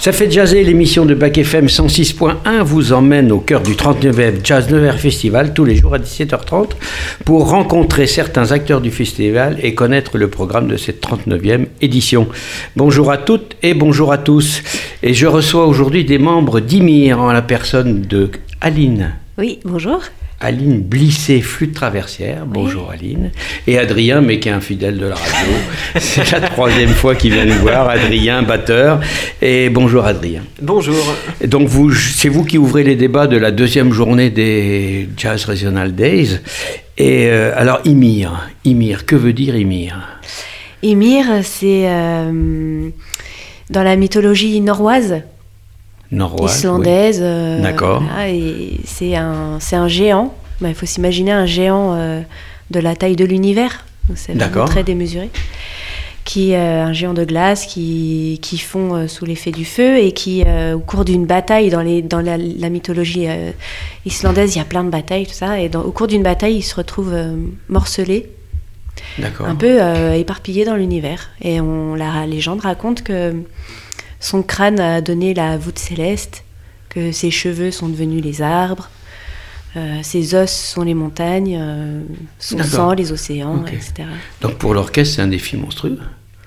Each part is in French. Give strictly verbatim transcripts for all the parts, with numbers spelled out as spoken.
Ça fait jaser, l'émission de Bac F M cent six point un vous emmène au cœur du trente-neuvième Jazz Nevers Festival tous les jours à dix-sept heures trente pour rencontrer certains acteurs du festival et connaître le programme de cette trente-neuvième édition. Bonjour à toutes et bonjour à tous. Et je reçois aujourd'hui des membres d'Ymir en la personne de Aline. Oui, bonjour. Aline Blissé, flûte traversière. Bonjour oui. Aline. Et Adrien, mais qui est un fidèle de la radio. C'est la troisième fois qu'il vient nous voir. Adrien, batteur. Et bonjour Adrien. Bonjour. Et donc vous, c'est vous qui ouvrez les débats de la deuxième journée des Jazz Regional Days. Et euh, alors Ymir, Ymir, que veut dire Ymir ? Ymir, c'est euh, dans la mythologie norroise. Norroise, islandaise. Oui. Euh, D'accord. Voilà, et c'est un, c'est un géant. Il faut s'imaginer un géant euh, de la taille de l'univers. Donc c'est vraiment D'accord. très démesuré. Qui, euh, un géant de glace qui, qui fond euh, sous l'effet du feu et qui, euh, au cours d'une bataille, dans, les, dans la, la mythologie euh, islandaise, il y a plein de batailles, tout ça. Et dans, au cours d'une bataille, il se retrouve euh, morcelé. D'accord. Un peu euh, éparpillé dans l'univers. Et on, la légende raconte que son crâne a donné la voûte céleste, que ses cheveux sont devenus les arbres, euh, ses os sont les montagnes, euh, son D'accord. sang les océans, Okay. et cetera. Donc pour l'orchestre, c'est un défi monstrueux.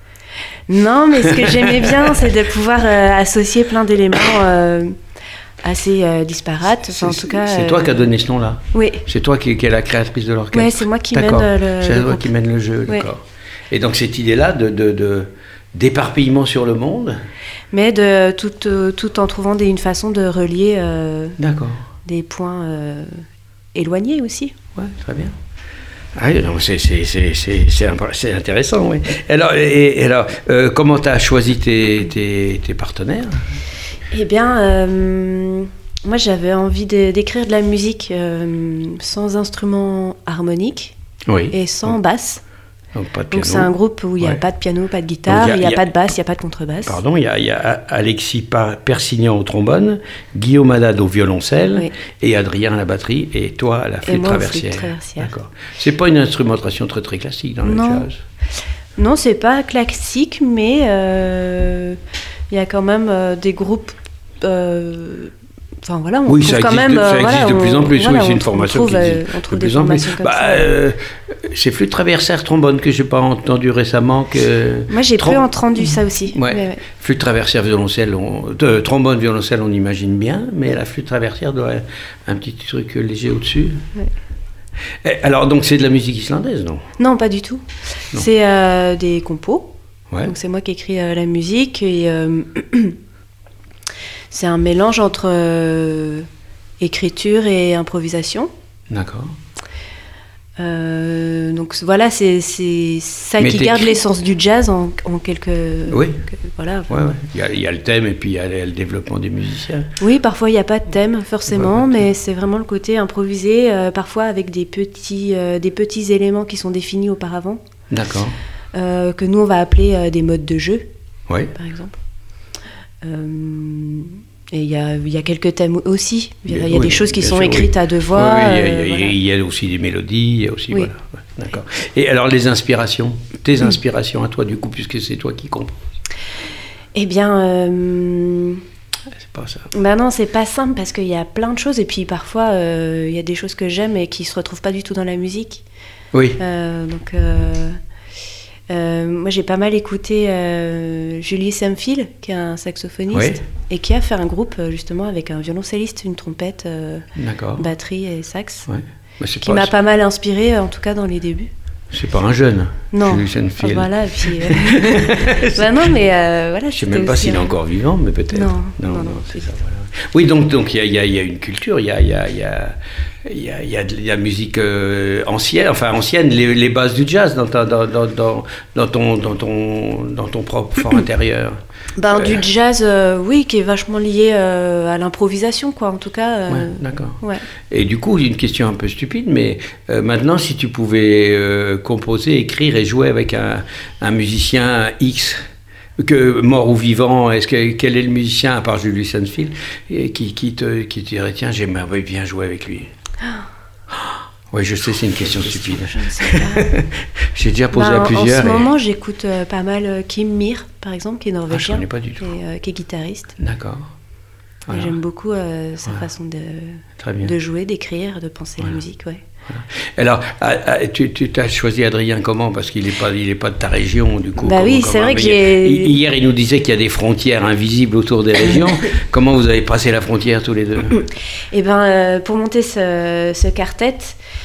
Non, mais ce que j'aimais bien, c'est de pouvoir euh, associer plein d'éléments euh, assez euh, disparates. Enfin, en tout cas, c'est euh, toi qui as donné ce nom-là. Oui. C'est toi qui, qui es la créatrice de l'orchestre. Oui, c'est moi qui d'accord. mène euh, le. C'est le toi groupe. qui mène le jeu, Oui. d'accord. Et donc cette idée-là de, de, de d'éparpillement sur le monde. Mais de tout, euh, tout en trouvant des, une façon de relier euh, D'accord. des points euh, éloignés aussi. Ouais, très bien. Ah, non, c'est, c'est, c'est, c'est, c'est, c'est intéressant, oui. Alors, et, et alors euh, comment tu as choisi tes, tes, tes partenaires ? Eh bien, euh, moi j'avais envie de, d'écrire de la musique euh, sans instrument harmonique Oui. et sans oui. basse. Donc, pas de piano. Donc c'est un groupe où il n'y a Ouais. pas de piano, pas de guitare, il n'y a, a pas de basse, il n'y a pas de contrebasse. Pardon, il y a, il y a Alexis Persignan au trombone, Guillaume Haddad au violoncelle, oui. et Adrien à la batterie, et toi à la flûte et moi, traversière. Flûte traversière. D'accord. C'est pas une instrumentation très très classique dans le non. jazz. Non, c'est pas classique, mais euh, il y a quand même euh, des groupes. Euh, Enfin voilà, on oui, trouve ça quand existe, même. de, ça existe voilà, de plus en plus. Voilà, oui, c'est on, une formation on trouve, qui existe on trouve de des plus en plus. formations comme bah, ça. Euh, c'est flûte traversière trombone que j'ai pas entendu récemment. Que Moi, j'ai Trom... peu entendu ça aussi. Ouais. Mais ouais. Flûte traversière violoncelle, on... de, trombone violoncelle, on imagine bien, mais la flûte traversière doit avoir un petit truc léger au-dessus. Ouais. Et alors donc c'est de la musique islandaise, non ? Non, pas du tout. Non. C'est euh, des compos. Ouais. Donc c'est moi qui écris euh, la musique et euh, c'est un mélange entre euh, écriture et improvisation. D'accord. Euh, donc voilà, c'est, c'est ça Mais qui garde écrit... l'essence du jazz en, en quelques... Oui. Que, voilà. Ouais, ouais. Il, y a, il y a le thème et puis il y a le, le développement des musiciens. Oui, parfois il n'y a pas de thème forcément, ouais, mais c'est vraiment le côté improvisé, euh, parfois avec des petits, euh, des petits éléments qui sont définis auparavant. D'accord. Euh, que nous on va appeler euh, des modes de jeu, oui. par exemple. Euh, et il y a, y a quelques thèmes aussi. Il y a, y a oui, des choses qui sont sûr, écrites oui. à deux voix. Oui, oui, il, y a, euh, il, y a, voilà. il y a aussi des mélodies, il y a aussi... Oui. Voilà. Ouais, d'accord. Et alors les inspirations, tes inspirations à toi du coup, puisque c'est toi qui composes. Eh bien... Euh... C'est pas ça. Ben non, c'est pas simple parce qu'il y a plein de choses et puis parfois il euh, y a des choses que j'aime et qui se retrouvent pas du tout dans la musique. Oui. Euh, donc... Euh... Euh, moi, j'ai pas mal écouté euh, Julie Semfil, qui est un saxophoniste, oui. et qui a fait un groupe justement avec un violoncelliste, une trompette, euh, batterie et sax, ouais. bah, c'est qui pas, m'a c'est... pas mal inspiré, en tout cas dans les débuts. C'est pas un jeune, non. Julie Semfil. Ah, voilà, et puis... Euh... bah non, mais euh, voilà. Je sais même pas s'il un... est encore vivant, mais peut-être. Non, non, non, non, non c'est ça, voilà. Oui, donc il donc, y, y, y a une culture, il y a... Y a, y a... Il y, a, il y a de la musique euh, ancienne, enfin ancienne, les, les bases du jazz dans, ta, dans, dans, dans, dans, ton, dans, ton, dans ton propre fort intérieur. Ben, euh, du jazz, euh, oui, qui est vachement lié euh, à l'improvisation, quoi, en tout cas. Euh, ouais, d'accord. Ouais. Et du coup, une question un peu stupide, mais euh, maintenant, si tu pouvais euh, composer, écrire et jouer avec un, un musicien X, que mort ou vivant, est-ce que, quel est le musicien, à part Julie Semfil, qui, qui, te, qui te dirait, tiens, j'aimerais bien jouer avec lui? Oui, je sais, c'est une question stupide. Je ne sais pas. J'ai déjà posé bah, à plusieurs. En ce et... moment, j'écoute euh, pas mal euh, Kim Mir, par exemple, qui est norvégien. Ah, je connais pas du tout. Et, euh, qui est guitariste. D'accord. Voilà. Et j'aime beaucoup euh, sa voilà. façon de, Très bien. de jouer, d'écrire, de penser voilà. la musique, ouais. Voilà. Alors, ah, ah, tu, tu as choisi Adrien comment? Parce qu'il n'est pas, il est pas de ta région, du coup. Bah comment, oui, comment, c'est vrai que hier, j'ai... Hier, il nous disait qu'il y a des frontières invisibles autour des régions. Comment vous avez passé la frontière tous les deux? Eh bien, euh, pour monter ce, ce quartet,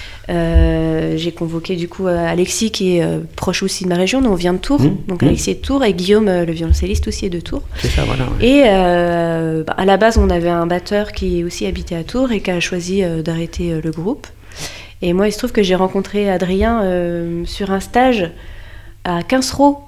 euh, j'ai convoqué du coup Alexis, qui est euh, proche aussi de ma région, nous on vient de Tours. Mmh, donc mmh. Alexis est de Tours, et Guillaume, le violoncelliste, aussi est de Tours. C'est ça, voilà. Ouais. Et euh, bah, à la base, on avait un batteur qui aussi habitait à Tours et qui a choisi euh, d'arrêter euh, le groupe. Et moi, il se trouve que j'ai rencontré Adrien euh, sur un stage à Quincereau.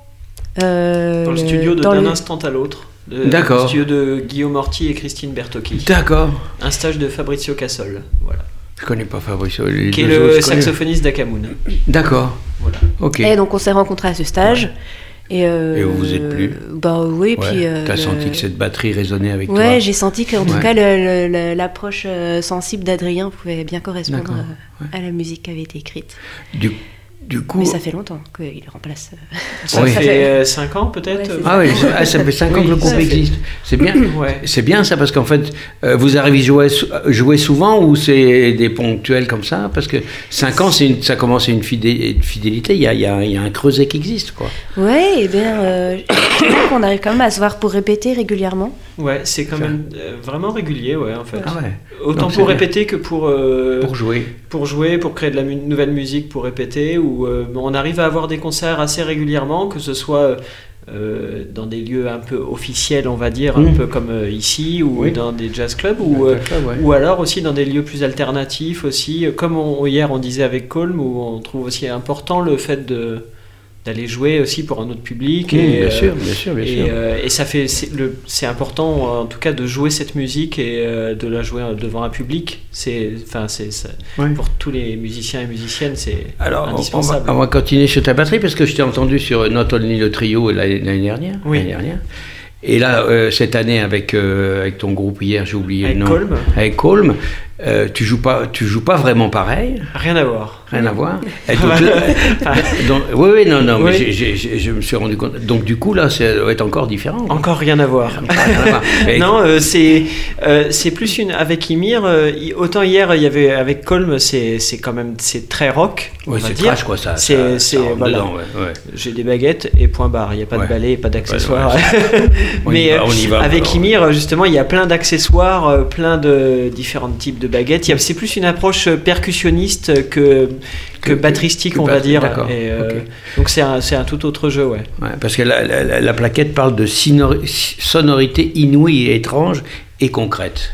Euh, dans le studio de D'un le... instant à l'autre. De, D'accord. Le studio de Guillaume Orti et Christine Bertocchi. D'accord. Un stage de Fabrizio Cassol. Voilà. Je connais pas Fabrizio. Qui est le saxophoniste d'Akamoun. D'accord. Voilà. Ok. Et donc on s'est rencontrés à ce stage. Ouais. Et, euh, et vous êtes plus. Bah oui, ouais. puis. Euh, T'as le... senti que cette batterie résonnait avec ouais, toi. Ouais, j'ai senti qu'en tout ouais. cas le, le, l'approche sensible d'Adrien pouvait bien correspondre ouais. à la musique qui avait été écrite. Du, du coup. Mais ça fait longtemps qu'il remplace. Ça oui. fait cinq ans peut-être. Ouais, ah oui, ah, ça fait cinq ans oui, que le groupe existe. C'est bien. ouais. C'est bien ça parce qu'en fait, euh, vous arrivez à jouer, jouer souvent ou c'est des ponctuels comme ça? Parce que cinq ans, c'est une, ça commence à une fidélité. Il y a, il y a, il y a un creuset qui existe, quoi. Ouais, et bien, euh, je trouve qu'on arrive quand même à se voir pour répéter régulièrement. Ouais, c'est quand même euh, vraiment régulier, ouais, en fait. Ah ouais. Autant Donc, pour répéter que pour euh, pour jouer, pour jouer, pour créer de la mu- nouvelle musique, pour répéter. Ou euh, on arrive à avoir des concerts assez régulièrement, que ce soit euh, dans des lieux un peu officiels, on va dire, mmh. un peu comme euh, ici, ou oui. dans des jazz clubs, ou euh, club, ouais. ou alors aussi dans des lieux plus alternatifs aussi, comme on, hier on disait avec Colm, où on trouve aussi important le fait de d'aller jouer aussi pour un autre public. Mmh, et, bien euh, sûr, bien sûr, bien et, sûr. Euh, et ça fait, c'est, le, c'est important en tout cas de jouer cette musique et euh, de la jouer devant un public. C'est, enfin, c'est, c'est ouais. pour tous les musiciens et musiciennes, c'est Alors, indispensable. On va, on va continuer sur ta batterie parce que je t'ai entendu sur Not Only le trio l'année, l'année dernière. Oui. L'année dernière. Et là, euh, cette année avec avec euh, ton groupe hier, j'ai oublié avec le nom. Colm. Avec Colm. Euh, tu joues pas, tu joues pas vraiment pareil. Rien à voir. Rien à voir. Et donc, là, donc, oui, oui, non, non, oui. mais j'ai, j'ai, j'ai, je me suis rendu compte. Donc du coup là, ça doit être encore différent. Quoi. Encore rien à voir. Rien à voir. Mais... non, euh, c'est euh, c'est plus une avec Ymir. Euh, autant hier il y avait avec Colm, c'est c'est quand même c'est très rock. On oui, va c'est dire. trash quoi ça. C'est ça, c'est ça voilà. dedans, ouais, ouais. J'ai des baguettes et point barre. Il n'y a pas ouais. de balai, pas d'accessoires. Ouais, ouais. mais va, on y va, avec alors. Ymir justement, il y a plein d'accessoires, plein de différents types de baguettes. Il y a, c'est plus une approche percussionniste que que, que batteristique, que, que on va dire. D'accord. Et, euh, okay. Donc c'est un c'est un tout autre jeu, ouais. ouais parce que la, la, la plaquette parle de sonori- sonorité inouïe et étrange et concrète.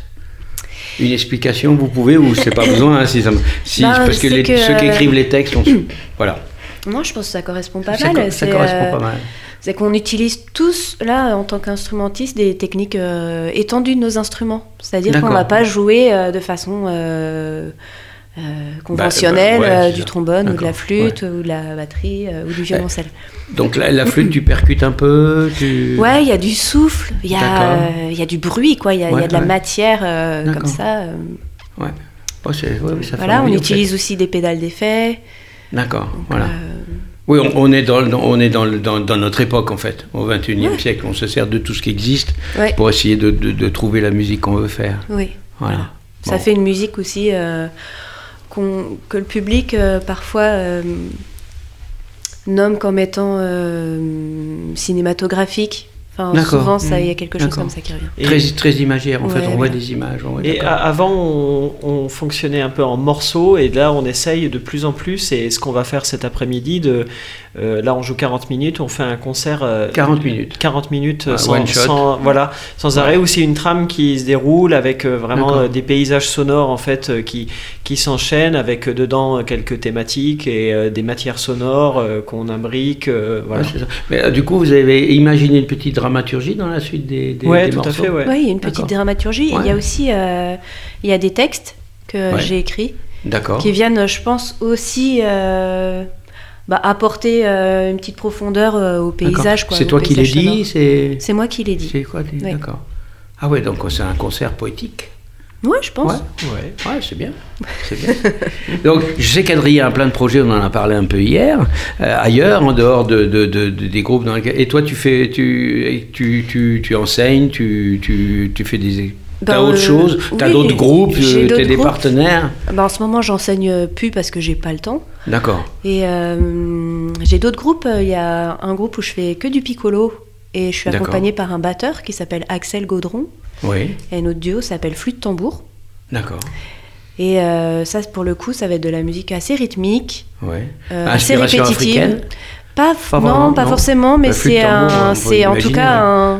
Une explication, vous pouvez ou c'est pas besoin hein, si, ça, si bah, parce que, les, que ceux qui écrivent les textes, on, voilà. Moi, je pense que ça correspond pas ça mal. Co- ça correspond euh, pas mal. C'est qu'on utilise tous, là, en tant qu'instrumentistes, des techniques euh, étendues de nos instruments. C'est-à-dire D'accord. qu'on ne va pas jouer euh, de façon euh, euh, conventionnelle bah, bah, ouais, euh, du trombone D'accord. ou de la flûte ouais. ou de la batterie euh, ou du violoncelle. Donc la, la flûte, tu percutes un peu tu... Ouais, il y a du souffle, il y, euh, y a du bruit, quoi. Il y, ouais, y a de la ouais. matière euh, comme ça. Euh. Ouais. Oh, c'est, ouais, ça voilà, fait on envie, utilise en fait. aussi des pédales d'effet. D'accord, Donc, voilà. Euh... Oui, on, on est, dans, on est dans, dans, dans notre époque, en fait. Au vingt et unième ouais. siècle, on se sert de tout ce qui existe ouais. pour essayer de, de, de trouver la musique qu'on veut faire. Oui. Voilà. Bon. Ça bon. fait une musique aussi euh, qu'on, que le public, euh, parfois, euh, nomme comme étant euh, cinématographique. Enfin, D'accord. souvent, ça, il y a quelque chose D'accord. comme ça qui revient. Très, très imagère, en ouais, fait, on ouais. voit des images. On voit, et a, avant, on, on fonctionnait un peu en morceaux, et là, on essaye de plus en plus, et ce qu'on va faire cet après-midi, de, euh, là, on joue quarante minutes, on fait un concert... Euh, quarante minutes. quarante minutes, ah, sans, sans, voilà, sans ouais. arrêt, où c'est une trame qui se déroule, avec euh, vraiment euh, des paysages sonores, en fait, euh, qui, qui s'enchaînent, avec euh, dedans quelques thématiques, et euh, des matières sonores euh, qu'on imbrique, euh, voilà. Ouais, c'est ça. Mais euh, du coup, vous avez imaginé une petite dramaturgie dans la suite des, des, ouais, des tout morceaux. à fait, ouais. Oui, il y a une petite D'accord. dramaturgie. Ouais. Et il y a aussi euh, il y a des textes que ouais. j'ai écrits D'accord. qui viennent, je pense, aussi euh, bah, apporter euh, une petite profondeur euh, au paysage. Quoi, c'est toi qui l'as dit c'est... c'est moi qui l'ai dit. C'est quoi dit oui. D'accord. Ah ouais, donc c'est un concert poétique. Ouais, je pense. Ouais, ouais. ouais c'est bien. C'est bien. Donc, je sais qu'Adrien a plein de projets, on en a parlé un peu hier, euh, ailleurs, en dehors de, de, de, de, des groupes dans lesquels... Et toi, tu fais, tu, tu, tu, tu enseignes, tu, tu, tu fais des... T'as ben, autre chose, euh, t'as oui, d'autres groupes, t'as des groupes. Partenaires. Ben, en ce moment, j'enseigne plus parce que j'ai pas le temps. D'accord. Et euh, j'ai d'autres groupes. Il y a un groupe où je fais que du piccolo et je suis D'accord. accompagnée par un batteur qui s'appelle Axel Gaudron. Oui. Et notre duo s'appelle Flûte Tambour. D'accord. Et euh, ça, pour le coup, ça va être de la musique assez rythmique, oui. euh, assez répétitive. Africaine. Pas, pas non, vraiment, pas non. forcément, mais la c'est tambour, un, c'est en tout cas ouais. un.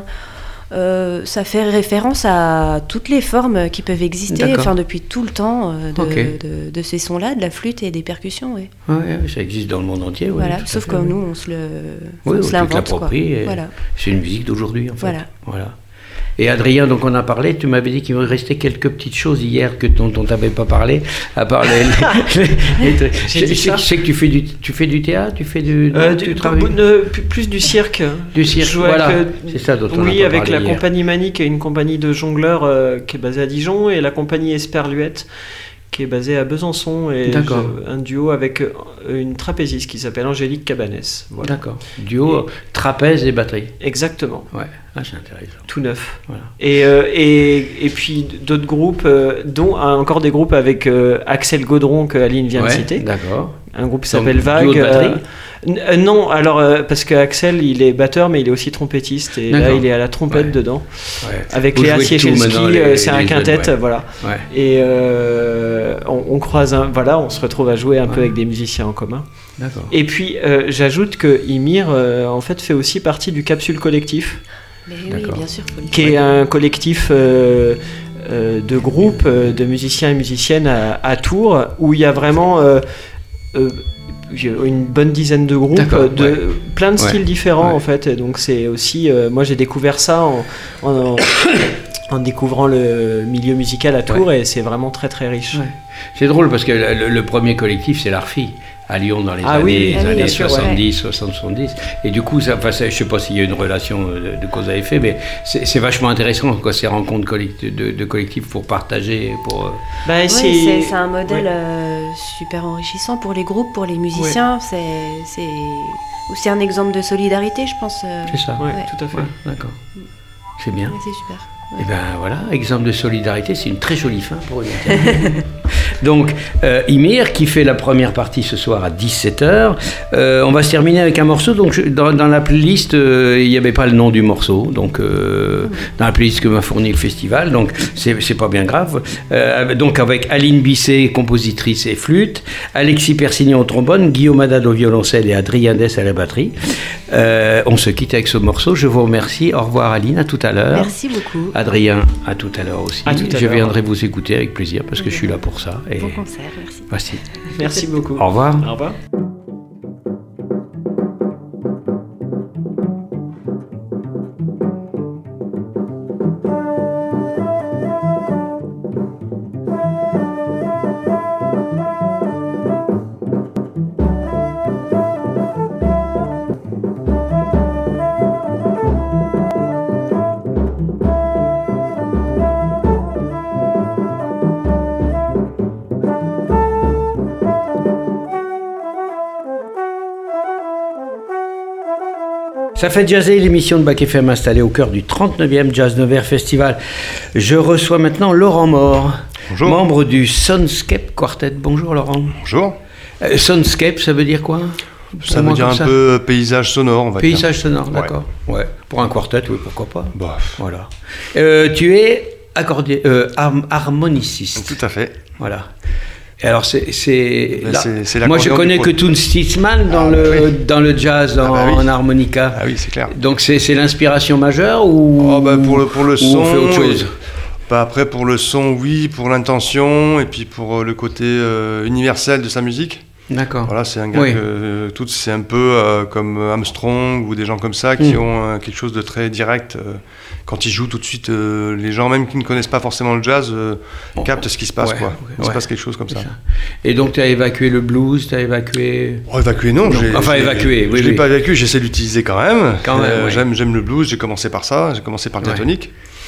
Euh, ça fait référence à toutes les formes qui peuvent exister, enfin depuis tout le temps euh, de, okay. de, de, de ces sons-là, de la flûte et des percussions. Oui. Ouais, ça existe dans le monde entier. Ouais, voilà, sauf que nous, on se le, oui, on se l'invente. Voilà. C'est une musique d'aujourd'hui, en fait. Voilà. voilà. Et Adrien, donc on a parlé, tu m'avais dit qu'il me restait quelques petites choses hier que dont on ne t'avait pas parlé, à part les... les, les, les je, je, je sais que tu fais du, tu fais du théâtre, tu fais du... Euh, du, du travail... de, plus du cirque. Du cirque, voilà, avec, c'est ça dont on oui, a pas avec la hier. compagnie Mani, qui est une compagnie de jongleurs euh, qui est basée à Dijon, et la compagnie Esperluette, qui est basée à Besançon, et je, un duo avec une trapéziste qui s'appelle Angélique Cabanès. Voilà. D'accord. Duo et, trapèze et batterie. Exactement. Ouais, ah, c'est intéressant. Tout neuf. Voilà. Et, euh, et, et puis d'autres groupes, euh, dont euh, encore des groupes avec euh, Axel Gaudron que Aline vient ouais, de citer. D'accord. Un groupe qui s'appelle Vague. Duo de batterie. Euh, non, alors euh, parce que Axel il est batteur mais il est aussi trompettiste et D'accord. là il est à la trompette ouais. dedans ouais. avec Léa Siechelski, euh, c'est un quintet, ouais. voilà. Ouais. Et euh, on, on croise, un, voilà, on se retrouve à jouer un ouais. peu avec des musiciens en commun. D'accord. Et puis euh, j'ajoute que Ymir euh, en fait fait aussi partie du Capsule Collectif, mais oui, bien sûr, qui est un collectif. Euh, euh, de groupes euh, de musiciens et musiciennes à, à Tours où il y a vraiment euh, euh, une bonne dizaine de groupes D'accord, de ouais. plein de styles ouais, différents ouais. en fait, et donc c'est aussi euh, moi j'ai découvert ça en, en, en, en découvrant le milieu musical à Tours ouais. et c'est vraiment très très riche. Ouais. C'est drôle parce que le, le premier collectif c'est l'Arfi à Lyon dans les ah années, oui, les oui, années sûr, soixante-dix, ouais. soixante, soixante-dix. Et du coup, ça, enfin, ça, je sais pas s'il y a une relation de, de cause à effet, mais c'est, c'est vachement intéressant quoi, ces rencontres collecti- de, de collectifs pour partager. Pour, bah, oui, c'est... C'est, c'est un modèle ouais. euh, super enrichissant pour les groupes, pour les musiciens. Ouais. C'est, c'est aussi un exemple de solidarité, je pense. Euh... C'est ça, ouais, ouais. tout à fait. Ouais, d'accord. C'est bien. Ouais, c'est super. Et ben voilà, exemple de solidarité, c'est une très jolie fin pour une interview. Donc, euh, Ymir qui fait la première partie ce soir à dix-sept heures. Euh, on va se terminer avec un morceau. Donc, je, dans, dans la playlist, euh, il n'y avait pas le nom du morceau. Donc, euh, dans la playlist que m'a fourni le festival. Donc, c'est, c'est pas bien grave. Euh, donc, avec Aline Bisset, compositrice et flûte, Alexis Persignon au trombone, Guillaume Haddad au violoncelle et Adrien Dess à la batterie. Euh, on se quitte avec ce morceau. Je vous remercie. Au revoir, Aline. À tout à l'heure. Merci beaucoup. Adrien, à tout à l'heure aussi. À tout à je l'heure. viendrai vous écouter avec plaisir parce que je suis là pour ça. Et bon concert, merci. Merci. Merci beaucoup. Au revoir. Au revoir. Ça fait jazzer, l'émission de Bac F M installée au cœur du trente-neuvième Jazz Nevers Festival. Je reçois maintenant Laurent Mort, Bonjour. membre du Soundscape Quartet. Bonjour Laurent. Bonjour. Euh, Soundscape, ça veut dire quoi? Ça veut dire un ça. peu paysage sonore, on va paysage dire. sonore, d'accord. Ouais. ouais. Pour un quartet, oui, pourquoi pas. Bah. Voilà. Euh, tu es accordé, euh, harmoniciste. Tout à fait. Voilà. Et alors c'est, c'est, ben là, c'est, c'est moi je connais que Toon Stitzman dans, ah, le, oui. dans le jazz en, ah, bah oui. en harmonica. Ah oui, c'est clair. Donc c'est, c'est l'inspiration majeure ou oh, bah pour le, pour le son, on fait autre chose. Bah après pour le son, oui, pour l'intention et puis pour le côté euh, universel de sa musique. D'accord. Voilà, c'est un gars oui. que euh, tout, c'est un peu euh, comme Armstrong ou des gens comme ça qui mmh. ont euh, quelque chose de très direct. Euh, quand ils jouent tout de suite, euh, les gens même qui ne connaissent pas forcément le jazz euh, bon, captent ce qui se passe. Ouais, quoi. Ouais, Il se passe quelque chose comme ça. ça. Et donc tu as évacué le blues, tu as évacué... Oh, évacué non. non. J'ai, enfin j'ai, évacué, oui. Je ne l'ai oui. pas évacué, j'essaie de l'utiliser quand même. Quand même euh, ouais. j'aime, j'aime le blues, j'ai commencé par ça, j'ai commencé par le diatonique.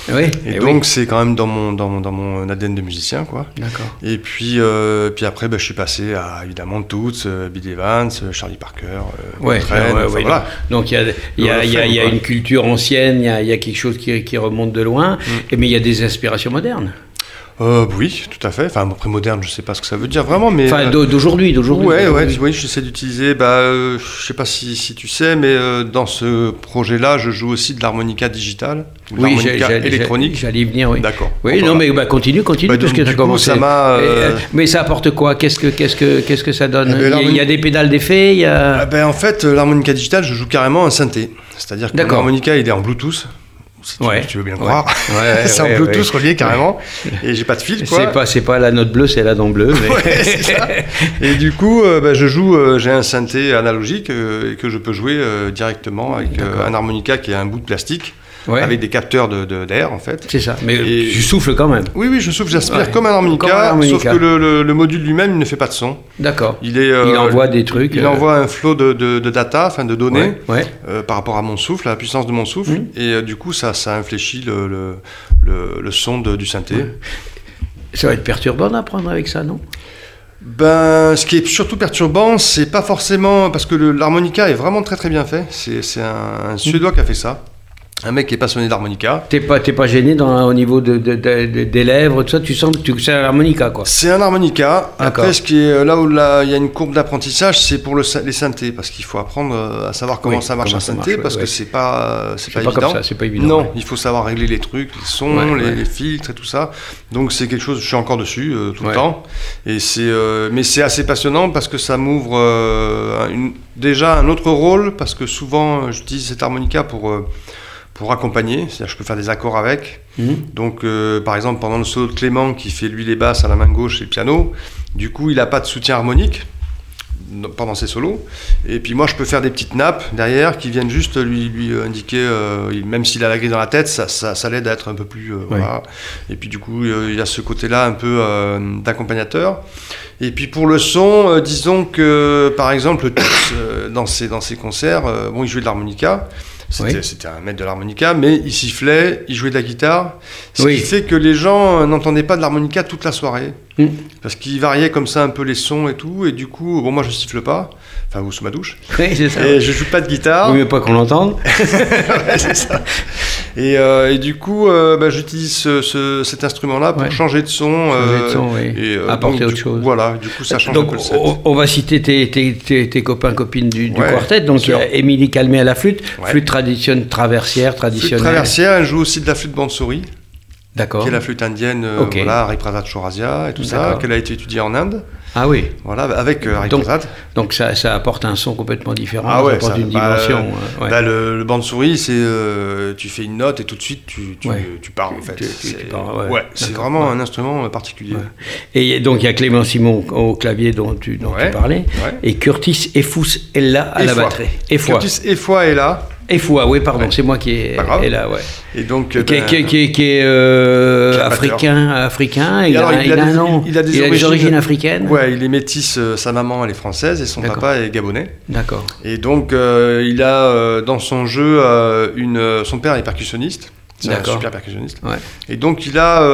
Oui, et, et donc oui. c'est quand même dans mon, dans mon, dans mon A D N de musicien, quoi. D'accord. Et puis, euh, puis après, bah, je suis passé à, évidemment, Toots, euh, Bill Evans, Charlie Parker, euh, Ouais, Coltrane, ouais, enfin, ouais, voilà. Donc il y a, il y a, il y a, il y a une culture ancienne, il y a, il y a quelque chose qui, qui remonte de loin, mm. et, mais il y a des inspirations modernes. Euh, oui, tout à fait. Enfin, après moderne, je sais pas ce que ça veut dire vraiment, mais enfin euh, d'aujourd'hui, d'aujourd'hui. Ouais, d'aujourd'hui. ouais. Oui, j'essaie d'utiliser. Bah, euh, je sais pas si, si tu sais, mais euh, dans ce projet-là, je joue aussi de l'harmonica digitale, ou de oui, l'harmonica électronique. J'allais y venir, oui. D'accord. Oui, enfin, non, mais bah, continue, continue, bah, parce que tu as commencé. Ça m'a. Euh... Et, mais ça apporte quoi ? Qu'est-ce que, qu'est-ce que, qu'est-ce que ça donne ? eh ben, il, y a, il y a des pédales d'effet, il y a. Ah, ben, en fait, l'harmonica digitale, je joue carrément un synthé. C'est-à-dire que l'harmonica, il est en Bluetooth. Si tu, ouais. tu veux bien le ouais. croire. Ouais, c'est ouais, en Bluetooth ouais. relié carrément. Et j'ai pas de fil, quoi. C'est pas, c'est pas la note bleue, c'est la dent bleue. Mais... ouais, c'est ça. Et du coup, euh, bah, je joue, euh, j'ai un synthé analogique euh, et que je peux jouer euh, directement avec euh, un harmonica qui est un bout de plastique. Ouais. Avec des capteurs de, de, d'air, en fait. C'est ça, mais et... tu souffles quand même. Oui, oui, je souffle, j'aspire ouais. comme un harmonica, comme un harmonica. Sauf que le, le, le module lui-même, il ne fait pas de son. D'accord. Il, est, euh, il envoie des trucs. Il euh... envoie un flot de, de, de data, enfin de données, ouais. Ouais. Euh, par rapport à mon souffle, à la puissance de mon souffle. Mmh. Et euh, du coup, ça, ça infléchit le, le, le, le son de, du synthé. Ouais. Ça va être perturbant d'apprendre avec ça, non ? Ben, ce qui est surtout perturbant, c'est pas forcément... Parce que le, l'harmonica est vraiment très très bien fait. C'est, c'est un, un Suédois mmh. qui a fait ça. Un mec qui est passionné d'harmonica. T'es pas, t'es pas gêné dans, au niveau de, de, de, de, des lèvres, tout ça, tu sens que tu, c'est un harmonica, quoi. C'est un harmonica. D'accord. Après, ce qui est, là où il y a une courbe d'apprentissage, c'est pour le, les synthés, parce qu'il faut apprendre à savoir comment oui, ça marche comment un synthé, marche, parce ouais, que ouais. c'est pas, c'est, c'est pas, pas évident. Comme ça, c'est pas évident. Non, ouais. il faut savoir régler les trucs, les sons, ouais, les, ouais. les filtres et tout ça. Donc c'est quelque chose, je suis encore dessus euh, tout ouais. le temps. Et c'est, euh, mais c'est assez passionnant parce que ça m'ouvre euh, une, déjà un autre rôle, parce que souvent j'utilise cet harmonica pour euh, pour accompagner, c'est-à-dire que je peux faire des accords avec. Mmh. Donc, euh, par exemple, pendant le solo de Clément, qui fait lui les basses à la main gauche et le piano, du coup, il n'a pas de soutien harmonique pendant ses solos. Et puis moi, je peux faire des petites nappes derrière qui viennent juste lui, lui indiquer, euh, même s'il a la grille dans la tête, ça, ça, ça l'aide à être un peu plus... Euh, ouais. voilà. Et puis du coup, euh, il y a ce côté-là un peu euh, d'accompagnateur. Et puis pour le son, euh, disons que, par exemple, euh, dans, ses, dans ses concerts, euh, bon, il jouait de l'harmonica. C'était, oui. c'était un maître de l'harmonica, mais il sifflait, il jouait de la guitare, ce oui. qui fait que les gens n'entendaient pas de l'harmonica toute la soirée, mmh. parce qu'il variait comme ça un peu les sons et tout, et du coup, bon, moi je siffle pas, enfin, ou sous ma douche, oui, c'est ça, et ouais. je joue pas de guitare. Oui, mais pas qu'on l'entende. ouais, c'est ça. Et, euh, et du coup, euh, bah, j'utilise ce, ce, cet instrument-là pour ouais. changer de son, changer de son, euh, oui. et euh, apporter donc, autre chose. Voilà, du coup, ça change donc, un peu le set. On, on va citer tes, tes, tes, tes copains, copines du, du ouais, quartet. Donc, il y a Émilie Calmet à la flûte, ouais. flûte traditionnelle, traversière, traditionnelle. Flûte traversière, elle joue aussi de la flûte bande-souris. D'accord. Qui est la flûte indienne, euh, okay. voilà, Hariprasad Chaurasia et tout D'accord. ça, qu'elle a été étudiée en Inde. Ah oui. Voilà, avec euh, Hariprasad. Donc, donc ça, ça apporte un son complètement différent, ah ouais, ça apporte ça, une bah, dimension. Euh, ouais. bah, le, le bande-souris, c'est euh, tu fais une note et tout de suite tu, tu, ouais. tu pars en fait. Tu, tu, tu pars, ouais. ouais c'est vraiment ouais. un instrument particulier. Ouais. Et donc il y a Clément Simon au clavier dont tu, dont ouais. tu parlais, ouais. et Curtis Efous est là à la batterie. Effoua. Curtis Effoua est là. Effoua, oui, pardon, ouais. c'est moi qui est, est là, ouais. Et donc, qui, ben, qui, qui, qui est euh, africain, africain. Il, alors, a, il, a, il, a des, un il a des il origines, a des origines africaines. Ouais, il est métis. Euh, sa maman, elle est française et son D'accord. papa est gabonais. D'accord. Et donc, euh, il a euh, dans son jeu euh, une. Son père est percussionniste. C'est D'accord. un super percussionniste. Ouais. Et donc, il a,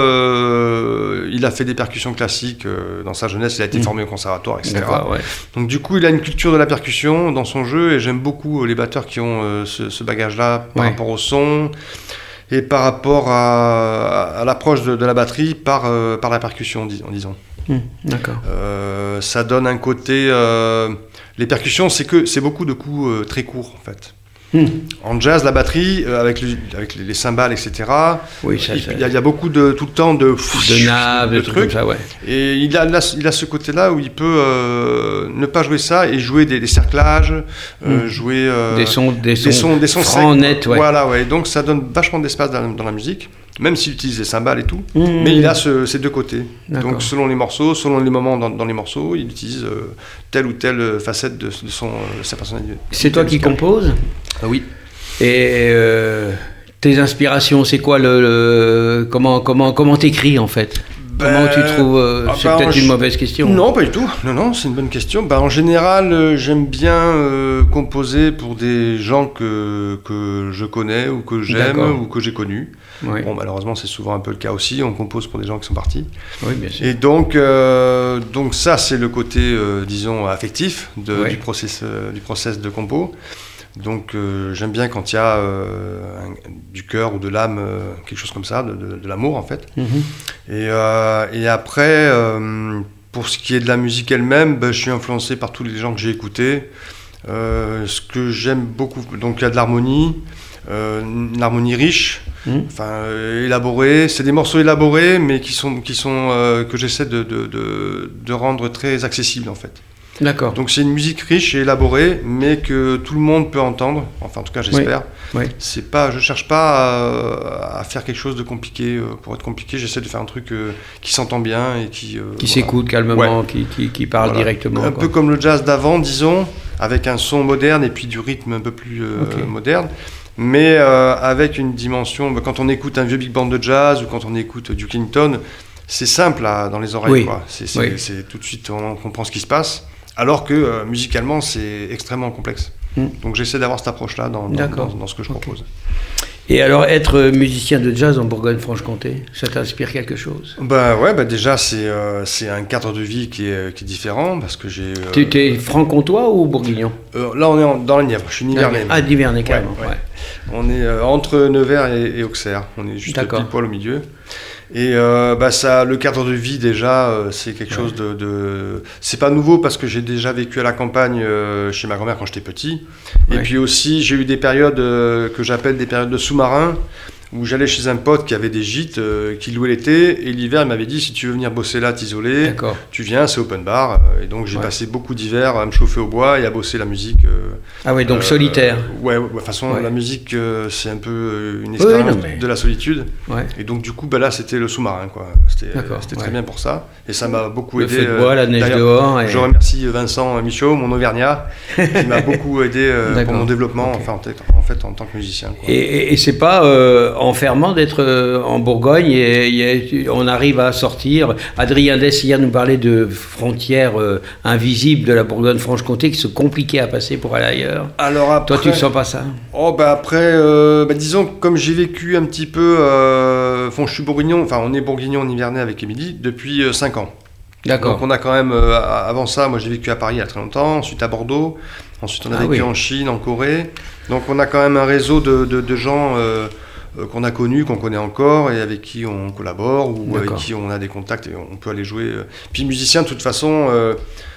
euh, il a fait des percussions classiques euh, dans sa jeunesse. Il a été mmh. formé au conservatoire, et cetera. Ouais. Donc, du coup, il a une culture de la percussion dans son jeu. Et j'aime beaucoup les batteurs qui ont euh, ce, ce bagage-là par ouais. rapport au son et par rapport à, à l'approche de, de la batterie par, euh, par la percussion, dis, en disant. Mmh. D'accord. Euh, ça donne un côté... Euh, les percussions, c'est, que, c'est beaucoup de coups euh, très courts, en fait. Mmh. En jazz, la batterie, euh, avec, le, avec les, les cymbales, et cetera. Oui, ça, il, y a, il y a beaucoup de tout le temps de de nappes, de, de trucs. Comme ça, ouais. Et il a, il a ce côté-là où il peut euh, ne pas jouer ça et jouer des, des cerclages, euh, mmh. jouer euh, des sons, des sons, des sons, des sons francs, nets, ouais. Voilà, ouais. Donc ça donne vachement d'espace dans, dans la musique. Même s'il utilise les cymbales et tout, mmh. mais il a ce, ces deux côtés. D'accord. Donc selon les morceaux, selon les moments dans, dans les morceaux, il utilise euh, telle ou telle facette de, de, son, de sa personnalité. C'est toi qui composes ? Ah, oui. Et euh, tes inspirations, c'est quoi le, le comment comment comment t'écris en fait ? Comment tu trouves euh, ah C'est bah, peut-être je... une mauvaise question. Non, pas du tout. Non, non, c'est une bonne question. Bah, en général, euh, j'aime bien euh, composer pour des gens que, que je connais ou que j'aime D'accord. ou que j'ai connus. Oui. Bon, malheureusement, c'est souvent un peu le cas aussi. On compose pour des gens qui sont partis. Oui, bien sûr. Et donc, euh, donc ça, c'est le côté, euh, disons, affectif de, Oui. du, process, euh, du process de compo. Donc euh, j'aime bien quand il y a euh, un, du cœur ou de l'âme, euh, quelque chose comme ça, de, de, de l'amour en fait. Mm-hmm. Et, euh, et après, euh, pour ce qui est de la musique elle-même, ben, je suis influencé par tous les gens que j'ai écoutés. Euh, ce que j'aime beaucoup, donc il y a de l'harmonie, euh, une harmonie riche, Mm. enfin euh, élaborée. C'est des morceaux élaborés, mais qui sont, qui sont euh, que j'essaie de, de, de, de rendre très accessibles en fait. D'accord. Donc c'est une musique riche et élaborée, mais que tout le monde peut entendre. Enfin, en tout cas, j'espère. Oui. Oui. C'est pas, je cherche pas à, à faire quelque chose de compliqué euh, pour être compliqué. J'essaie de faire un truc euh, qui s'entend bien et qui. Euh, Qui voilà. s'écoute calmement, Ouais. qui, qui, qui parle Voilà. directement. Un quoi. peu comme le jazz d'avant, disons, avec un son moderne et puis du rythme un peu plus euh, Ok. moderne. Mais euh, avec une dimension. Quand on écoute un vieux big band de jazz ou quand on écoute du Clinton, c'est simple là, dans les oreilles. Oui. Quoi. C'est, c'est, Oui. c'est tout de suite on comprend ce qui se passe. Alors que euh, musicalement, c'est extrêmement complexe. Mm. Donc j'essaie d'avoir cette approche-là dans, dans, dans, dans ce que je Okay. propose. Et alors, être musicien de jazz en Bourgogne-Franche-Comté, ça t'inspire quelque chose? Bah ouais, bah déjà c'est euh, c'est un cadre de vie qui est, qui est différent parce que j'ai. Euh, Tu es franc-comtois ou bourguignon? euh, là on est en, dans la Nièvre, je suis nivernais. Ah, Nivernais carrément. Ouais, ouais. Ouais. On est euh, entre Nevers et, et Auxerre. On est juste D'accord. pile poil au milieu. Et euh, bah ça, le cadre de vie déjà, euh, c'est quelque Ouais. chose de, de... C'est pas nouveau parce que j'ai déjà vécu à la campagne euh, chez ma grand-mère quand j'étais petit. Et Ouais. puis aussi, j'ai eu des périodes euh, que j'appelle des périodes de sous-marin, où j'allais chez un pote qui avait des gîtes, euh, qui louait l'été, et l'hiver, il m'avait dit, si tu veux venir bosser là, t'isoler, D'accord. tu viens, c'est open bar. Et donc j'ai Ouais. passé beaucoup d'hivers à me chauffer au bois et à bosser la musique. euh, Ah oui, donc euh, solitaire. Ouais, ouais, de toute façon, Ouais. la musique, euh, c'est un peu euh, une Oui, expérience non, mais- de la solitude. Ouais. Et donc, du coup, bah, là, c'était le sous-marin, quoi. C'était, D'accord, c'était ouais. très bien pour ça. Et ça m'a beaucoup Le aidé. feu de bois, la neige d'ailleurs, dehors. Et... Je remercie Vincent Michaud, mon Auvergnat, qui m'a beaucoup aidé euh, pour D'accord. mon développement, Ok. enfin, en, fait, en fait, en tant que musicien. Quoi. Et, et, et c'est pas euh, enfermant d'être euh, en Bourgogne et, et on arrive à sortir. Adrien Dess hier nous parlait de frontières euh, invisibles de la Bourgogne-Franche-Comté qui sont compliquées à passer pour aller ailleurs. Alors après, Toi, tu ne sens pas ça? Oh, bah après, euh, bah, disons, comme j'ai vécu un petit peu. Euh, bon, je suis bourguignon, enfin, on est bourguignon en Nivernais avec Émilie depuis cinq ans. D'accord. Donc on a quand même, euh, avant ça, moi j'ai vécu à Paris il y a très longtemps, ensuite à Bordeaux, ensuite on a Ah vécu oui. en Chine, en Corée. Donc on a quand même un réseau de, de, de gens euh, euh, qu'on a connus, qu'on connaît encore et avec qui on collabore ou avec D'accord. qui on a des contacts et on peut aller jouer. euh. Puis musicien, de toute façon, euh,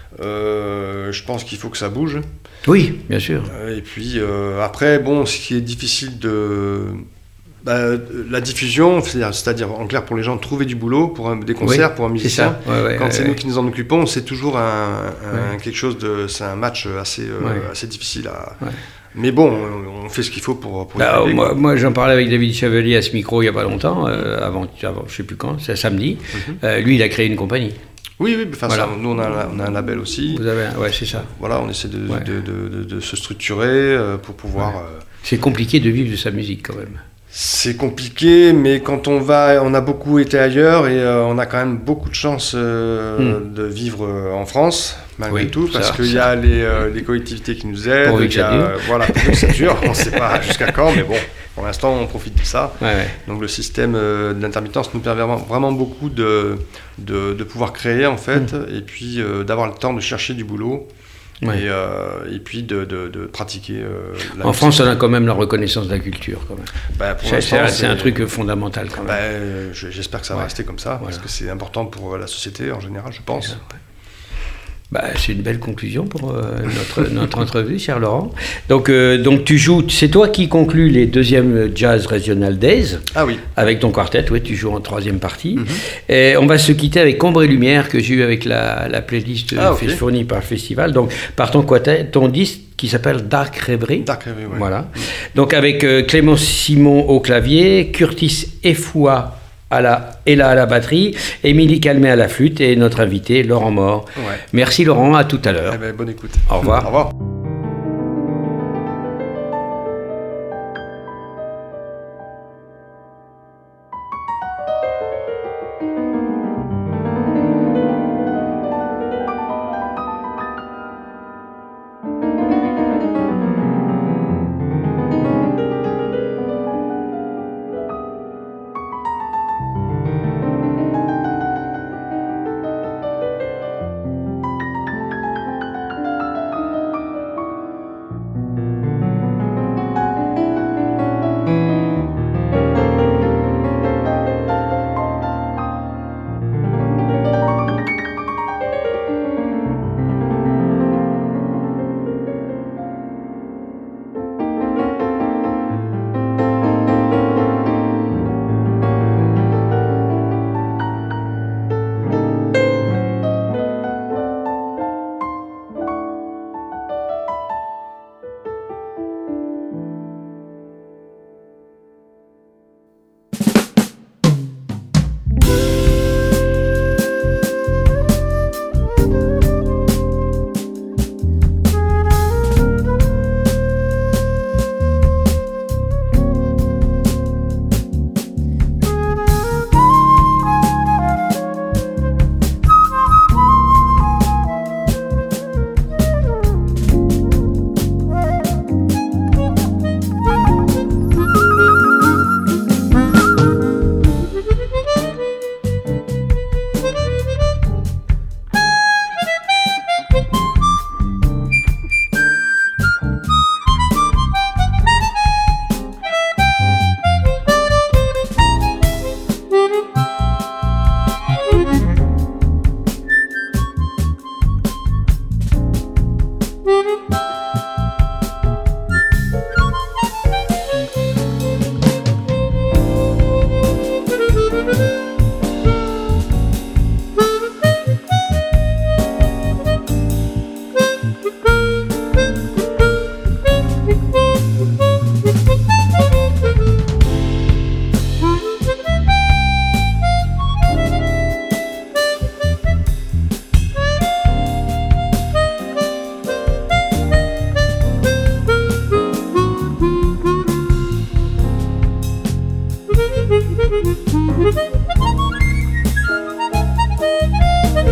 euh, je pense qu'il faut que ça bouge. Oui, bien sûr. Euh, Et puis euh, après, bon, ce qui est difficile de... Bah, la diffusion, c'est-à-dire, c'est-à-dire en clair pour les gens, trouver du boulot pour un, des concerts, Oui, pour un c'est musicien. ça. Ouais, ouais, Quand ouais, c'est ouais. nous qui nous en occupons, c'est toujours un, un- Ouais. quelque chose de, c'est un match assez, euh, Ouais. assez difficile à. Ouais. Mais bon, on, on fait ce qu'il faut pour. pour y Bah, arriver, moi, quoi. moi, j'en parlais avec David Chevalier à ce micro il n'y a pas longtemps, euh, avant, avant, je ne sais plus quand, c'est samedi. Mhm. Euh, lui, il a créé une compagnie. Oui, oui. Enfin, Voilà. ça, nous on a, un- on a un label aussi. Vous avez, un- ouais, c'est ça. Voilà, on essaie de, Ouais. de, de- de- de se structurer euh, pour pouvoir. Ouais. euh, C'est compliqué de vivre de sa musique quand même. C'est compliqué, mais quand on va, on a beaucoup été ailleurs et euh, on a quand même beaucoup de chance euh, Mm. de vivre euh, en France, malgré Oui, tout, parce ça, qu'il y ça. a les, euh, les collectivités qui nous aident. Pourvu que il y a- ça dure. Voilà, pourvu que ça dure. On ne sait pas jusqu'à quand, mais bon, pour l'instant, on profite de ça. Ouais, ouais. Donc le système euh, d'intermittence nous permet vraiment, vraiment beaucoup de, de, de pouvoir créer, en fait, et puis euh, d'avoir le temps de chercher du boulot. Ouais. Et, euh, et puis de, de, de pratiquer euh, la En musique. France, on a quand même la reconnaissance de la culture. Quand même. Bah, pour C'est, l'instant, c'est- c'est un truc fondamental quand même. Bah, euh, je- j'espère que ça va Ouais. rester comme ça, parce Voilà. que c'est important pour euh, la société en général, je pense. C'est ça, ouais. Bah, c'est une belle conclusion pour euh, notre, notre entrevue, cher Laurent. Donc, euh, donc tu joues, c'est toi qui conclus les deuxièmes Jazz Regional Days Ah oui. avec ton quartet, oui, tu joues en troisième partie. Mhm. Et on va se quitter avec Ombre et Lumière que j'ai eu avec la, la playlist Ah, euh, ok. fournie par le festival. Donc, par ton quartet, ton disque qui s'appelle Dark Reverie. Dark Reverie, ouais. Voilà. Donc avec euh, Clément Simon au clavier, Curtis Effoua à la, et là à la batterie, Émilie Calmet à la flûte et notre invité Laurent Mort. Ouais. Merci Laurent, à tout à l'heure. Eh ben, bonne écoute. Au revoir. Au revoir.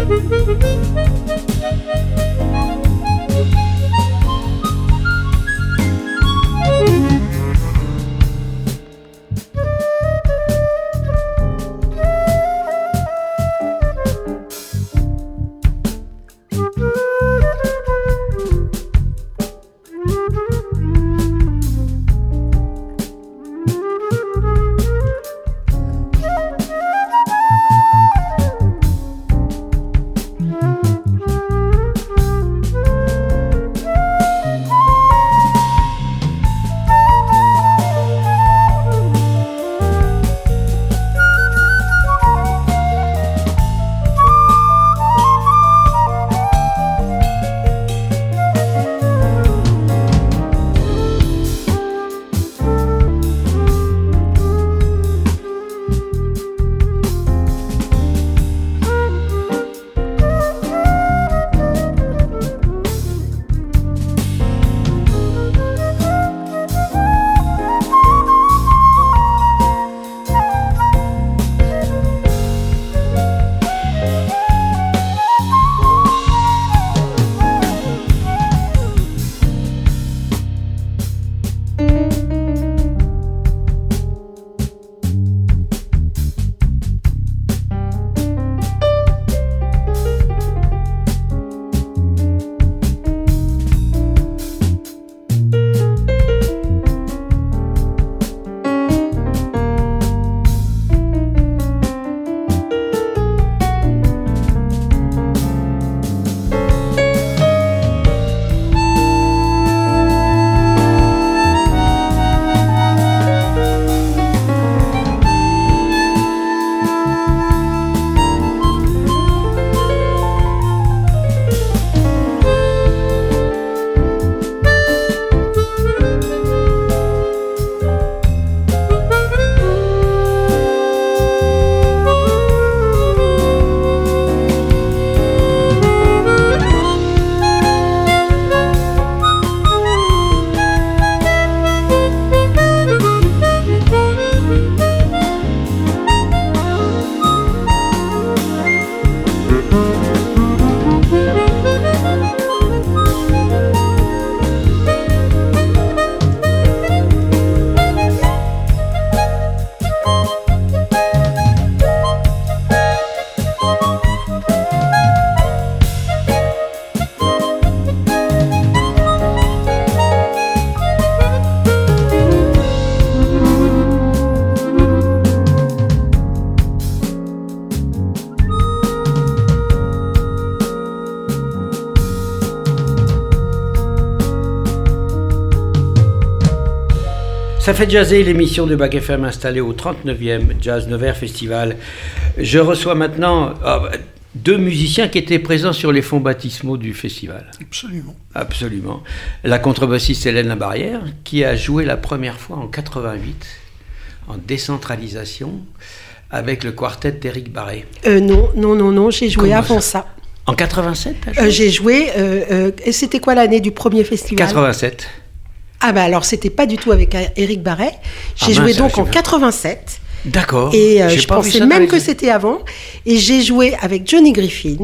Ça fait jazzer, l'émission de Bac F M installée au trente-neuvième Jazz Nevers Festival. Je reçois maintenant oh, deux musiciens qui étaient présents sur les fonds baptismaux du festival. Absolument. Absolument. La contrebassiste Hélène Labarrière, qui a joué la première fois en quatre-vingt-huit, en décentralisation, avec le quartet d'Éric Barret. Euh, non, non, non, non, j'ai joué Comment avant ça, ça. En quatre-vingt-sept, t'as joué euh, J'ai joué, euh, euh, et c'était quoi l'année du premier festival? quatre-vingt-sept. Ah bah alors c'était pas du tout avec Éric Barret. J'ai Ah joué mince, donc j'ai en vu. quatre-vingt-sept. D'accord. Et euh, J'ai je pas vu pensais ça dans même les- que c'était avant. Et j'ai joué avec Johnny Griffin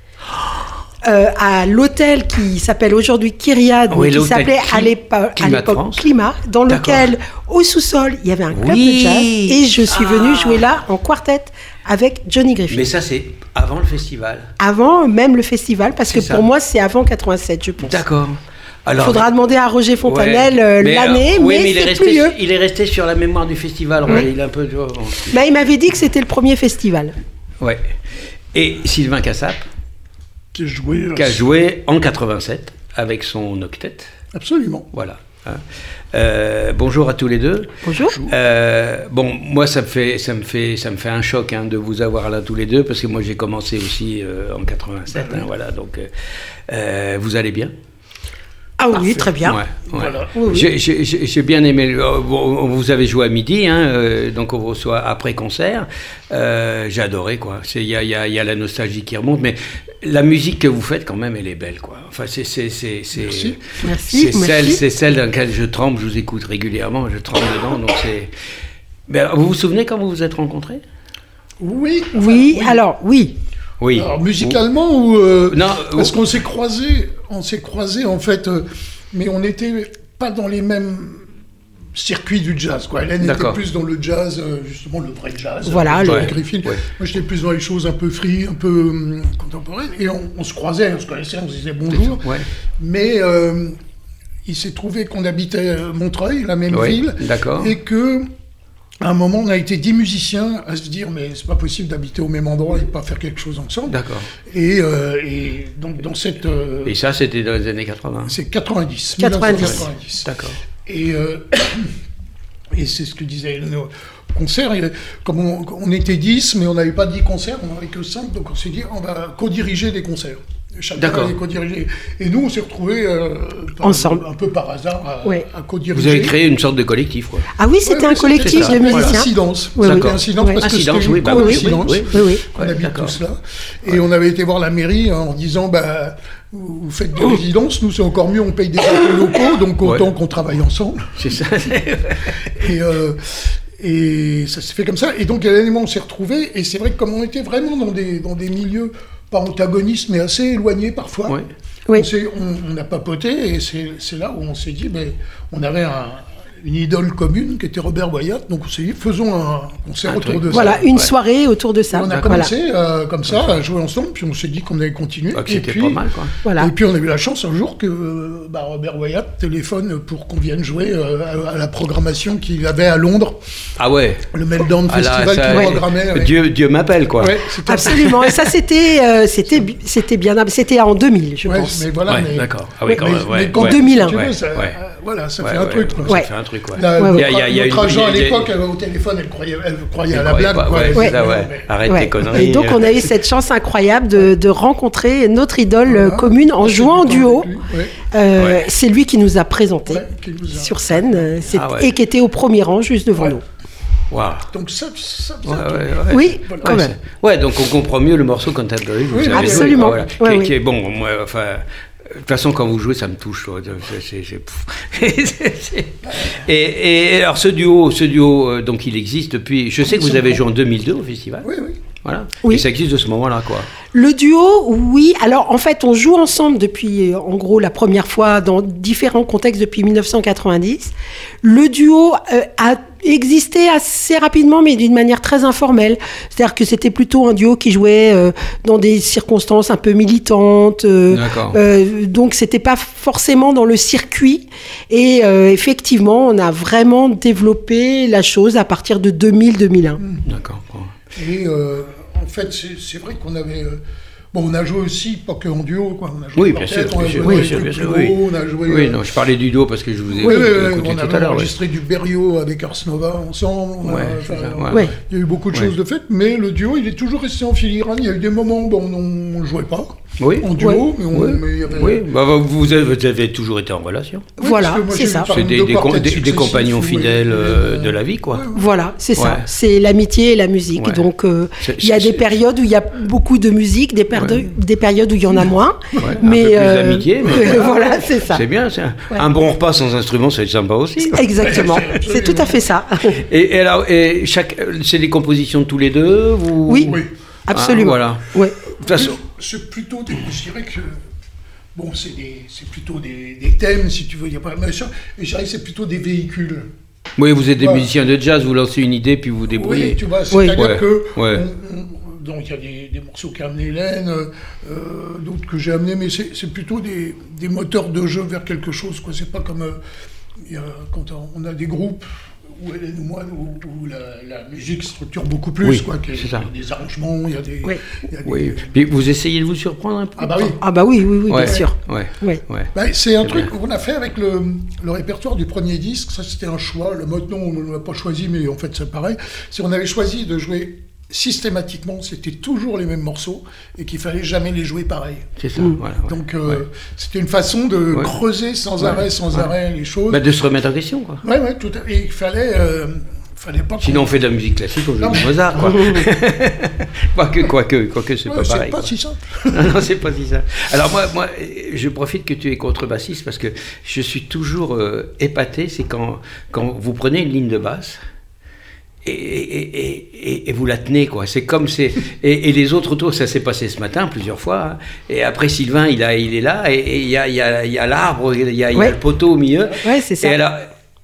euh, à l'hôtel qui s'appelle aujourd'hui Kyriade, Oui, mais qui l'hôtel s'appelait à Cli- l'épo- à Climat de l'époque France. Climat, dans D'accord. lequel au sous-sol il y avait un club Oui. de jazz. Et je suis Ah. venue jouer là en quartet avec Johnny Griffin. Mais ça, c'est avant le festival. Avant même le festival, parce que C'est ça. pour moi c'est avant quatre-vingt-sept, je pense. D'accord. Il Alors, faudra demander à Roger Fontanelle ouais. euh, Mais, l'année, euh, oui, mais, mais il est c'est resté, plus vieux. il est resté sur la mémoire du festival. Roger. Il est un peu. tu vois, bon. Bah, il m'avait dit que c'était le premier festival. Ouais. Et Sylvain Cassap, Qui a joué. euh, qui a joué en quatre-vingt-sept avec son octet. Absolument. Voilà. hein. Euh, bonjour à tous les deux. Bonjour. Euh, bon, moi, ça me fait, ça me fait, ça me fait un choc hein, de vous avoir là tous les deux, parce que moi, j'ai commencé aussi euh, en quatre-vingt-sept. hein, voilà, donc, euh, euh, vous allez bien? Ah oui, très bien. Ouais, ouais. Voilà. Oui, oui. J'ai- J'ai j'ai- j'ai bien aimé. le- oh, bon, vous avez joué à midi, hein, euh, donc on reçoit après concert. Euh, J'ai adoré, quoi. C'est- Il y a, il y a- il y a la nostalgie qui remonte, mais la musique que vous faites, quand même, elle est belle, quoi. Enfin, c'est c'est c'est c'est Merci. Merci, c'est celle, merci. c'est celle dans laquelle je tremble. Je vous écoute régulièrement, je tremble dedans. Donc c'est. Ben, vous vous souvenez quand vous vous êtes rencontrés? Oui. Oui, alors oui. Oui. Alors, musicalement ou euh, non, parce qu'on s'est croisés, on s'est croisés en fait, euh, mais on n'était pas dans les mêmes circuits du jazz, quoi. Hélène était plus dans le jazz, euh, justement le vrai jazz. Voilà, le ouais. Griffin. Ouais. Moi, j'étais plus dans les choses un peu free, un peu hum, contemporaines, et on, on se croisait, on se connaissait, on se disait bonjour. Ouais. Mais euh, il s'est trouvé qu'on habitait Montreuil, la même ouais. ville, D'accord. et que à un moment, on a été dix musiciens à se dire, mais c'est pas possible d'habiter au même endroit et de pas faire quelque chose ensemble. D'accord. Et, euh, et donc dans cette. Euh, et ça, c'était dans les années quatre-vingts. C'est quatre-vingt-dix. quatre-vingt-dix. quatre-vingt-dix. D'accord. Et, euh, et c'est ce que disait nos concerts. Comme on, on était dix, mais on n'avait pas dix concerts, on n'avait que cinq, donc on s'est dit, on va co-diriger des concerts. Chacun allait co-diriger. Et nous, on s'est retrouvés euh, ensemble, un peu par hasard, à, ouais. à co-diriger. Vous avez créé une sorte de collectif, quoi. Ah oui, c'était ouais, un collectif c'était de musiciens. Incidence. Oui, c'était Incidence, parce Incidence, que c'était oui, une bah, coïncidence. Oui, oui, oui. On ouais, habite d'accord. tous là. Et ouais. on avait été voir la mairie en disant, bah, vous faites des résidences, nous c'est encore mieux, on paye des impôts locaux, donc autant ouais. qu'on travaille ensemble. C'est ça. et, euh, et ça s'est fait comme ça. Et donc, à l'élément, on s'est retrouvés, et c'est vrai que comme on était vraiment dans des, dans des milieux, pas antagonistes, mais assez éloignés parfois, ouais. Oui. On, on, on a papoté, et c'est, c'est là où on s'est dit, ben, on avait un, une idole commune qui était Robert Wyatt, donc on s'est dit, faisons un concert un autour truc. de voilà, ça. Voilà, une ouais. soirée autour de ça. Et on a commencé voilà. euh, comme ça, à jouer ensemble, puis on s'est dit qu'on allait continuer. Ah, et, c'était puis, pas mal, quoi. Voilà. et puis on a eu la chance un jour que bah, Robert Wyatt téléphone pour qu'on vienne jouer euh, à, à la programmation qu'il avait à Londres. Ah ouais. Le Meltdown ah Festival là, ça, qu'il ouais. programmait. Avec... Dieu, Dieu m'appelle, quoi. Ouais, absolument. Et ça, c'était, euh, c'était, c'était bien, c'était en deux mille, je ouais, pense. Mais voilà, ouais, mais, d'accord. Ah oui, quand mais, même. Mais ouais, qu'en ouais. deux mille un. Tu veux, ouais, ça, ouais. Voilà, ça ouais, fait ouais, un truc. Quoi. Ça fait un truc, ouais. La, ouais, notre, ouais. y a, y a notre agent à l'époque, a... elle, au téléphone, elle croyait, elle croyait elle à la croyait blague. Pas, quoi. ouais, Ouais. Ça, ouais. Arrête ouais. tes conneries. Et donc, on a eu cette chance incroyable de, de rencontrer notre idole voilà. commune en jouant en duo. Ouais. Euh, ouais. C'est lui qui nous a présenté ouais, qui nous a... sur scène ah, ouais. et qui était au premier rang juste devant ouais. nous. Wow. Donc ça, ça, ça ouais, ouais, ouais. Oui, voilà. quand même. Ouais, donc on comprend mieux le morceau quand t'as joué. Oui, absolument. Voilà. Ouais, qui, oui. qui est bon, moi, enfin. De toute façon, quand vous jouez, ça me touche. C'est, c'est, c'est... Et, et alors, ce duo, ce duo, donc il existe depuis. Je sais que vous avez joué en deux mille deux au festival. Oui, oui. Voilà. Oui. Et ça existe de ce moment-là, quoi. Le duo, oui. Alors, en fait, on joue ensemble depuis, en gros, la première fois dans différents contextes depuis dix-neuf cent quatre-vingt-dix. Le duo euh, a existé assez rapidement, mais d'une manière très informelle. C'est-à-dire que c'était plutôt un duo qui jouait euh, dans des circonstances un peu militantes. Euh, D'accord. Euh, donc, c'était pas forcément dans le circuit. Et euh, effectivement, on a vraiment développé la chose à partir de deux mille deux mille un. D'accord. Bon. Et euh, en fait, c'est, c'est vrai qu'on avait... Euh, bon, on a joué aussi, pas que en duo, quoi. On a joué oui, bien sûr. On a joué oui, bien sûr, bien sûr, gros, oui. on a joué... Oui, euh, non, je parlais du duo parce que je vous ai oui, écouté oui, tout on à avait l'heure. enregistré oui. du Berio avec Ars Nova ensemble. Ouais, a, c'est ça, ouais. ouais. Il y a eu beaucoup de ouais. choses de faites, mais le duo, il est toujours resté en filigrane. Il y a eu des moments où on ne jouait pas. Oui, en duo, oui, mais, on, oui, mais il y avait... oui. Bah, vous, avez, vous avez toujours été en relation. Oui, voilà, moi, c'est ça. C'est des, des, com- des, des compagnons fidèles euh, de la vie, quoi. Ouais, ouais. Voilà, c'est ouais. ça. C'est l'amitié et la musique. Ouais. Donc, euh, c'est, il y a c'est, des périodes où il y a beaucoup de musique, des, péri- ouais. des périodes où il y en a moins. Ouais, mais un peu plus euh, d'amitié. Mais voilà, c'est ça. C'est bien, c'est un, ouais. un bon repas sans instrument, c'est sympa aussi. Exactement, c'est tout à fait ça. Et, et alors, et chaque, c'est des compositions de tous les deux vous... Oui, oui, absolument. Ah, voilà. Ouais. De toute façon, c'est plutôt des, je dirais que bon, c'est, des, c'est plutôt des, des thèmes, si tu veux, il y a pas machin, et je dirais que c'est plutôt des véhicules. Oui, vous êtes des voilà. musiciens de jazz, vous lancez une idée, puis vous vous débrouillez. Oui, tu vois, c'est-à-dire oui. que... Ouais. On, on, donc il y a des, des morceaux qu'a amené Hélène, euh, d'autres que j'ai amenés, mais c'est, c'est plutôt des, des moteurs de jeu vers quelque chose, quoi. C'est pas comme euh, y a, quand on a des groupes, où Hélène ou moi, où, où la, la musique structure beaucoup plus, oui, quoi. Il y a des arrangements, il y a des... Oui. Y a des oui. Puis vous essayez de vous surprendre un peu. Ah bah oui. Ah bah oui, oui, oui, ouais. bien sûr. Ouais. Ouais. Ouais. Bah, c'est un c'est truc bien. qu'on a fait avec le, le répertoire du premier disque. Ça, c'était un choix. Le mode non, on ne l'a pas choisi, mais en fait, c'est pareil. Si on avait choisi de jouer systématiquement, c'était toujours les mêmes morceaux et qu'il fallait jamais les jouer pareil. C'est ça. Mmh. Voilà, ouais. Donc, euh, ouais. c'était une façon de ouais. creuser sans ouais. arrêt, sans ouais. arrêt les choses. Bah, de se remettre en question, quoi. Ouais, ouais, tout à... Et il fallait... Euh, Fallait pas Sinon, on fait de la musique classique, on joue du Mozart, quoi. quoique, quoique, quoique, c'est ouais, pas c'est pareil. C'est pas quoi. si simple. non, non, c'est pas si simple. Alors, moi, moi, je profite que tu es contrebassiste parce que je suis toujours euh, épaté, c'est quand, quand vous prenez une ligne de basse Et, et, et, et vous la tenez, quoi. C'est comme c'est. Et, et les autres autour, ça s'est passé ce matin plusieurs fois. Hein. Et après, Sylvain, il, a, il est là, et il y a, y, a, y a l'arbre, il y a, y a ouais. le poteau au milieu. Ouais, c'est ça. Et alors,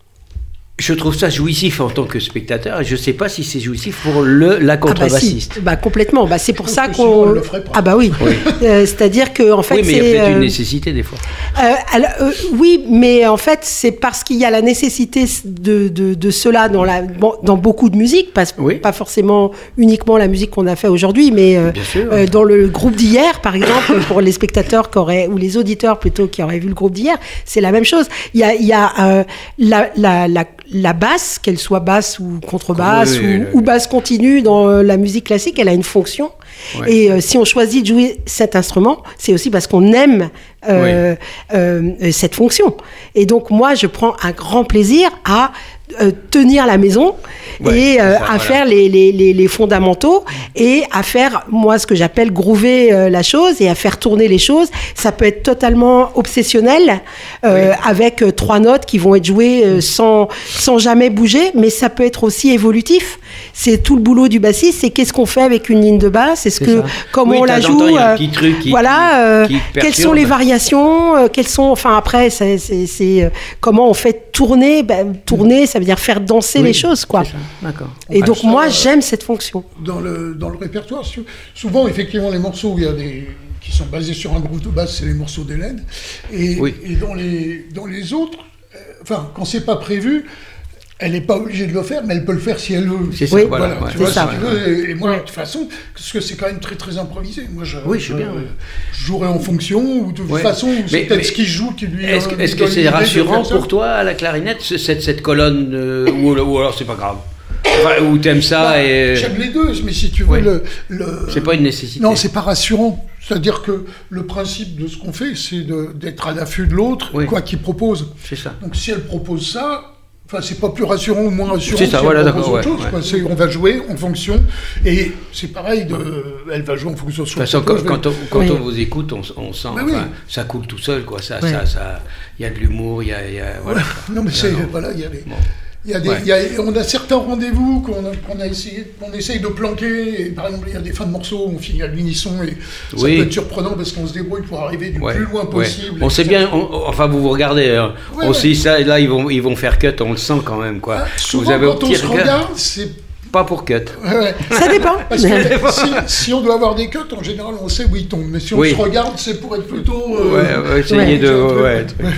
je trouve ça jouissif en tant que spectateur, et je ne sais pas si c'est jouissif pour le, la contrebassiste. Ah bah, si. bah complètement. Bah, c'est pour Je ça pense que qu'on. sinon, elle le ferait pas. Ah bah oui. Oui. Euh, c'est-à-dire que en fait, oui, mais il y a c'est, peut-être euh, une nécessité des fois. Euh, alors, euh, oui, mais en fait, c'est parce qu'il y a la nécessité de, de, de cela dans, la, bon, dans beaucoup de musique, pas, Oui. pas forcément uniquement la musique qu'on a fait aujourd'hui, mais euh, Bien sûr. euh, dans le groupe d'hier, par exemple, pour les spectateurs qui auraient, ou les auditeurs plutôt qui auraient vu le groupe d'hier, c'est la même chose. Il y a, il y a euh, la, la, la, la basse, qu'elle soit basse ou contrebasse, Oui, oui, ou, oui. ou basse continue dans euh, la musique classique, elle a une fonction. Ouais. Et euh, si on choisit de jouer cet instrument, c'est aussi parce qu'on aime euh, euh, cette fonction. Et donc moi, je prends un grand plaisir à euh, tenir la maison Ouais, et euh, c'est ça, à voilà. faire les, les, les, les fondamentaux et à faire, moi, ce que j'appelle groover euh, la chose et à faire tourner les choses. Ça peut être totalement obsessionnel, euh, Oui. avec euh, trois notes qui vont être jouées euh, sans, sans jamais bouger, mais ça peut être aussi évolutif. C'est tout le boulot du bassiste, c'est qu'est-ce qu'on fait avec une ligne de basse, est-ce C'est que ça. comment Oui, on de la temps en temps, joue, il y a un euh, petit truc qui- voilà, euh, qui quelles perturbe. sont les variations, euh, quelles sont, enfin après, c'est, c'est, c'est, euh, comment on fait tourner, ben, tourner, ça veut dire faire danser Oui, les choses, quoi. c'est ça. D'accord. Et Ah, donc ça, moi, euh, j'aime cette fonction. Dans le, dans le répertoire, sou- souvent, effectivement, les morceaux où il y a des, qui sont basés sur un groupe de basse, c'est les morceaux d'Hélène. Et, Oui. et dans, les, dans les autres, euh, enfin, quand c'est pas prévu, elle n'est pas obligée de le faire, mais elle peut le faire si elle veut. C'est ça, Oui, voilà. Voilà, ouais. tu c'est vois, ça. si tu veux. Et, et moi, Ouais. de toute façon, parce que c'est quand même très, très improvisé. Moi, je, Oui, je sais je- bien, ouais. je jouerais en fonction, ou de toute Ouais. façon, c'est Mais- peut-être mais ce qu'il joue qui lui. Est-ce euh, que, lui est-ce que donne c'est l'idée de rassurant faire ça. pour toi à la clarinette, ce- cette, cette colonne, euh, ou, ou alors c'est pas grave, enfin, ou t'aimes ça Bah, et J'aime les deux, mais si tu veux, Ouais. le, le- c'est pas une nécessité. Non, c'est pas rassurant. C'est-à-dire que le principe de ce qu'on fait, c'est de- d'être à l'affût de l'autre, Oui. quoi qu'il propose. C'est ça. Donc si elle propose ça, enfin c'est pas plus rassurant ou moins rassurant C'est si ça, elle voilà, propose d'accord, autre ouais, chose. ouais. quoi. C'est- on va jouer en fonction, et c'est pareil, de, elle va jouer en fonction de De ce toute façon, quand, propose, quand on, quand Oui. on vous écoute, on, on sent, Mais oui. enfin, ça coule tout seul, quoi. Ça, Ouais. ça, ça, il y a de l'humour, il y a, il y a- voilà. Non, mais Il y a- c'est, non. voilà, il y a des... Bon. Il y a des, Ouais. il y a- on a certains rendez-vous qu'on a, qu'on a essayé, qu'on essaye de planquer. Et par exemple, il y a des fins de morceaux, on finit à l'unisson et ça Oui. peut être surprenant parce qu'on se débrouille pour arriver du Ouais, plus loin ouais. possible. On sait bien, on- enfin vous vous regardez, hein. Ouais, on ouais. sait ça, et là ils vont, ils vont faire cut, on le sent quand même, quoi. Ah, souvent, vous avez au quand on petit se regard, regarde, c'est... pas pour cut. Ouais, ouais. Ça dépend. Parce que si, si on doit avoir des cuts, en général, on sait où ils tombent. Mais si on Oui. se regarde, c'est pour être plutôt... Ouais, euh, ouais, essayer ouais. de. un peu- ouais, truc.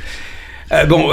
Euh, bon,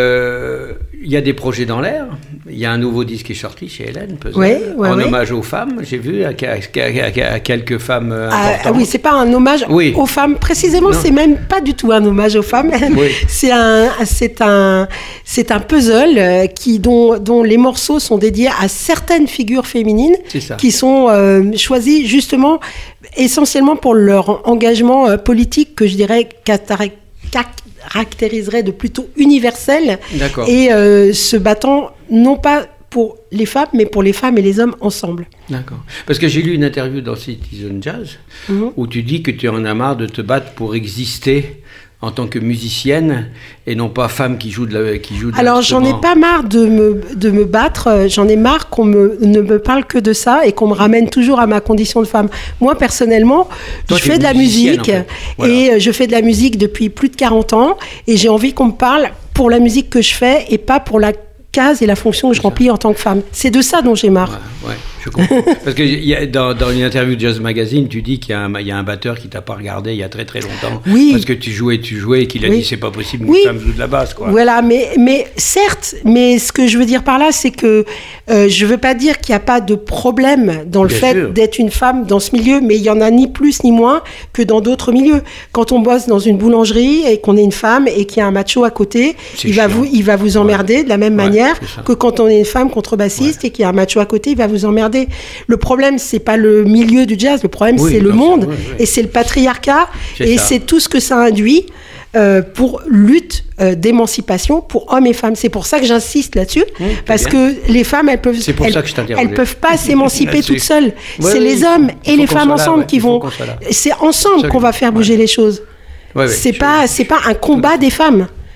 euh, il y a des projets dans l'air. Il y a un nouveau disque qui est sorti chez Hélène, Puzzle, Ouais, ouais, en ouais. hommage aux femmes. J'ai vu à, à- à- à quelques femmes euh, Ah, importantes. ah oui, c'est pas un hommage Oui. aux femmes. Précisément, Non. c'est même pas du tout un hommage aux femmes. Oui. C'est un, c'est un, c'est un puzzle euh, qui dont, dont les morceaux sont dédiés à certaines figures féminines C'est ça. qui sont euh, choisies justement essentiellement pour leur engagement euh, politique que je dirais catara- caractériserait de plutôt universel D'accord. et euh, se battant non pas pour les femmes, mais pour les femmes et les hommes ensemble. D'accord. Parce que j'ai lu une interview dans Citizen Jazz Mhm. où tu dis que tu en as marre de te battre pour exister en tant que musicienne et non pas femme qui joue de la, qui joue de Alors, j'en ai l'instrument. pas marre de me, de me battre, euh, j'en ai marre qu'on me, ne me parle que de ça et qu'on me ramène toujours à ma condition de femme. Moi, personnellement, Toi, je t'es fais de la musicienne, musique en fait. Voilà. et euh, je fais de la musique depuis plus de quarante ans et j'ai envie qu'on me parle pour la musique que je fais et pas pour la case et la fonction que je remplis en tant que femme. C'est de ça dont j'ai marre. Ouais, ouais, je comprends. Parce que il y a, dans, dans une interview de Jazz Magazine, tu dis qu'il y a un, il y a un batteur qui t'a pas regardé il y a très très longtemps. Oui. Parce que tu jouais, tu jouais et qu'il a Oui. dit c'est pas possible Oui. qu'une femme joue de la basse, quoi. Voilà, mais, mais certes, mais ce que je veux dire par là, c'est que euh, je veux pas dire qu'il n'y a pas de problème dans le Bien fait sûr. d'être une femme dans ce milieu, mais il y en a ni plus ni moins que dans d'autres milieux. Quand on bosse dans une boulangerie et qu'on est une femme et qu'il y a un macho à côté, C'est il va, chiant. vous, il va vous emmerder de la même Ouais, manière c'est ça. que quand on est une femme contrebassiste et qu'il y a un macho à côté, il va vous emmerder. Le problème, c'est pas le milieu du jazz, le problème, Oui, c'est le non, monde c'est- oui, oui. et c'est le patriarcat C'est et ça. c'est tout ce que ça induit. Euh, pour lutte euh, d'émancipation pour hommes et femmes. C'est pour ça que j'insiste là-dessus, Mmh, parce bien. que les femmes, elles peuvent, C'est pour elles, ça que je t'interrogeais. elles peuvent pas s'émanciper Là-dessus. toutes seules. Ouais, c'est ouais, les il faut- hommes il et faut les qu'on femmes soit là, ensemble ouais, qui il faut vont. qu'on soit là. C'est ensemble Absolument. qu'on va faire bouger Ouais. les choses. Ouais, ouais, c'est je- pas, c'est pas un combat des femmes.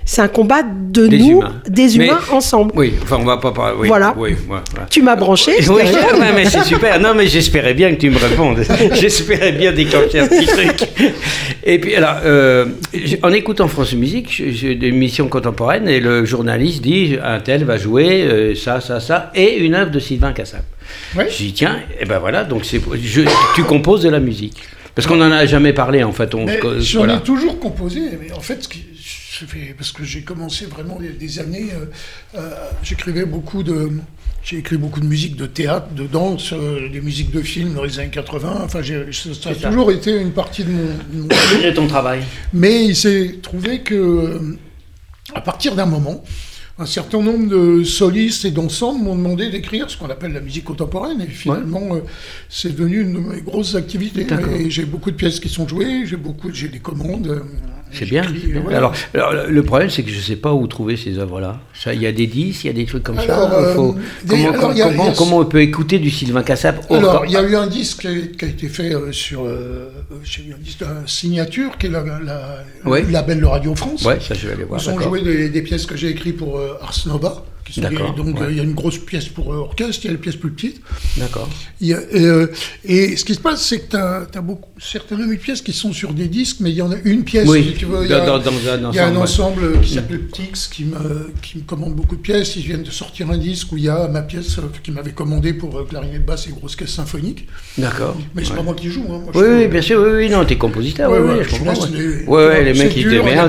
C'est un combat de des nous, humains. des humains mais, ensemble. Oui, enfin on va pas parler. Oui, voilà. Oui, voilà. Tu m'as branché. Oui, ouais, mais c'est super. Non, mais j'espérais bien que tu me répondes. J'espérais bien déclencher un petit truc. Et puis alors, euh, en écoutant France Musique, j'ai des émissions contemporaines et le journaliste dit un tel va jouer euh, ça, ça, ça et une œuvre de Sylvain Cassap. Ouais. Je dis tiens, et ben voilà, donc c'est, je, tu composes de la musique. Parce qu'on n'en a jamais parlé, en fait. On, mais euh, j'en voilà. ai toujours composé, mais en fait, ce qui, je fais, parce que j'ai commencé vraiment des, des années, euh, euh, j'écrivais beaucoup de, j'ai écrit beaucoup de musique de théâtre, de danse, euh, des musiques de films dans les années quatre-vingts. Enfin, j'ai, ça a ça. toujours été une partie de mon, de mon de ton travail. Mais il s'est trouvé que, à partir d'un moment, un certain nombre de solistes et d'ensembles m'ont demandé d'écrire ce qu'on appelle la musique contemporaine. Et finalement, ouais. euh, c'est devenu une de mes grosses activités. Et j'ai beaucoup de pièces qui sont jouées, j'ai, beaucoup, j'ai des commandes. Euh, c'est bien. C'est bien. Voilà. Alors, alors, le problème, c'est que je ne sais pas où trouver ces œuvres-là. Il y a des disques, il y a des trucs comme alors, ça. Euh, faut, des, comment, alors, com- a, comment, a, comment on peut écouter du Sylvain Cassap? Alors, il y a eu un disque qui a, qui a été fait euh, sur euh, un disque de signature, qui est la, la, ouais. le label de Radio France. Oui, ça, je vais aller voir. Ils ont joué des, des pièces que j'ai écrites pour euh, Ars Nova. Qui sont, donc, il ouais. y a une grosse pièce pour euh, orchestre, il y a une pièce plus petite. D'accord. Il y a, euh, et ce qui se passe, c'est que tu as beaucoup, certaines pièces qui sont sur des disques, mais il y en a une pièce, oui, si tu veux. Il y a, dans, dans, dans il y a un ouais. ensemble qui s'appelle Ptix, qui me, qui me commande beaucoup de pièces. Ils viennent de sortir un disque où il y a ma pièce euh, qui m'avait commandé pour euh, clarinette basse et grosse caisse symphonique. D'accord. Mais c'est ouais. pas moi qui joue. Hein. Moi, oui, oui, euh, bien sûr, oui, oui, non, t'es compositeur. Ouais, oui, ouais, oui, je comprends. Les, ouais, ouais, les mecs, ils démerdent.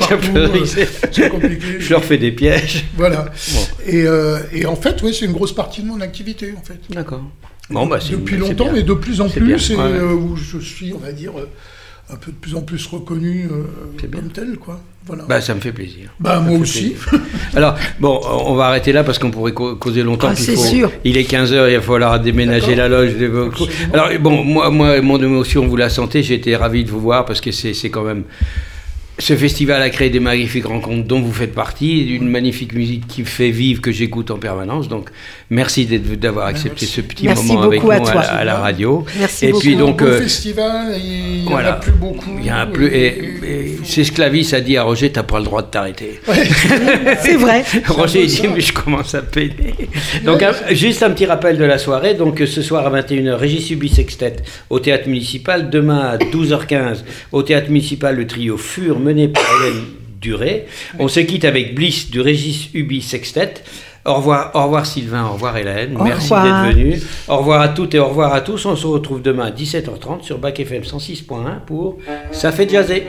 C'est compliqué. Je leur fais des pièges. Voilà. Et Et en fait, oui, c'est une grosse partie de mon activité, en fait. D'accord. Bon, bah, c'est, Depuis c'est longtemps, bien. mais de plus en c'est plus, et ouais. euh, où je suis, on va dire, euh, un peu de plus en plus reconnu euh, comme tel, quoi. Voilà. Bah, ça me fait plaisir. Bah, ça moi aussi. Alors, bon, on va arrêter là parce qu'on pourrait causer longtemps. Ah, c'est faut, sûr. Il est quinze heures, il va falloir déménager D'accord. la loge. Absolument. Alors, bon, moi, moi, mon émotion, vous la sentez, j'ai été ravi de vous voir parce que c'est, c'est quand même... Ce festival a créé des magnifiques rencontres dont vous faites partie, une magnifique musique qui fait vivre, que j'écoute en permanence. Donc, merci d'être, d'avoir accepté ce petit merci moment avec nous à, à, la, à la radio. Merci et beaucoup. puis donc, euh, festival, il n'y voilà. en a plus beaucoup. Il y a plus, et, et, et c'est ce que Clavis a dit à Roger, t'as pas le droit de t'arrêter. Ouais. C'est vrai. Roger il dit, mais je commence à peiner. Donc, un, juste un petit rappel de la soirée. Donc, ce soir à vingt et une heures, Régis Ubis Sextet au Théâtre Municipal. Demain à douze heures quinze, au Théâtre Municipal, le trio Fur, mené par Hélène Duré. On se quitte avec Bliss du Régis Ubis Sextet. Au revoir, au revoir Sylvain, au revoir Hélène. Au Merci revoir. d'être venu. Au revoir à toutes et au revoir à tous. On se retrouve demain à dix-sept heures trente sur Bac F M cent six point un pour Ça fait jaser.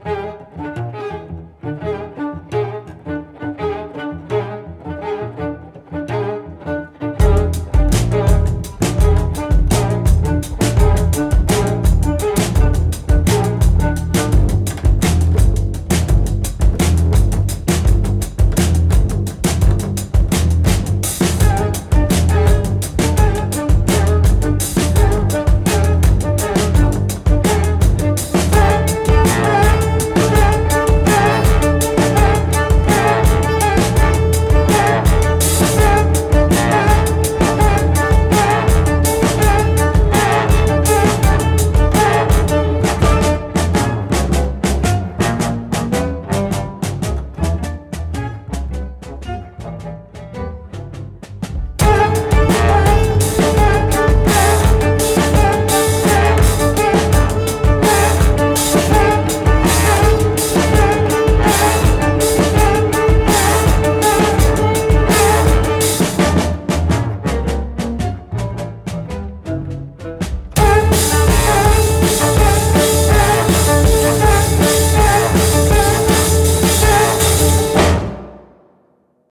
Thank you.